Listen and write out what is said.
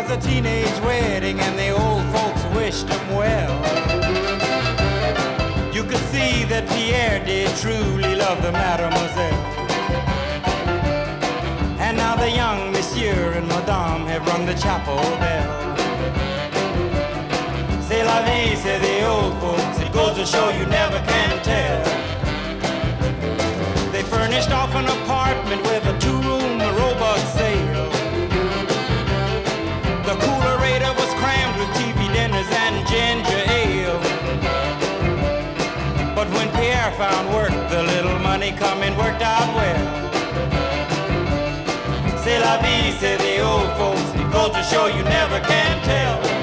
a teenage wedding and the old folks wished him well. You could see that Pierre did truly love the mademoiselle. And now the young monsieur and madame have rung the chapel bell. C'est la vie, say the old folks, it goes to show you never can tell. They furnished off an apartment with a two-room robot sale. The coolerator was crammed with TV dinners and ginger ale. But when Pierre found work, the little money coming worked out well. C'est la vie, say the old folks, it goes to show you never can tell.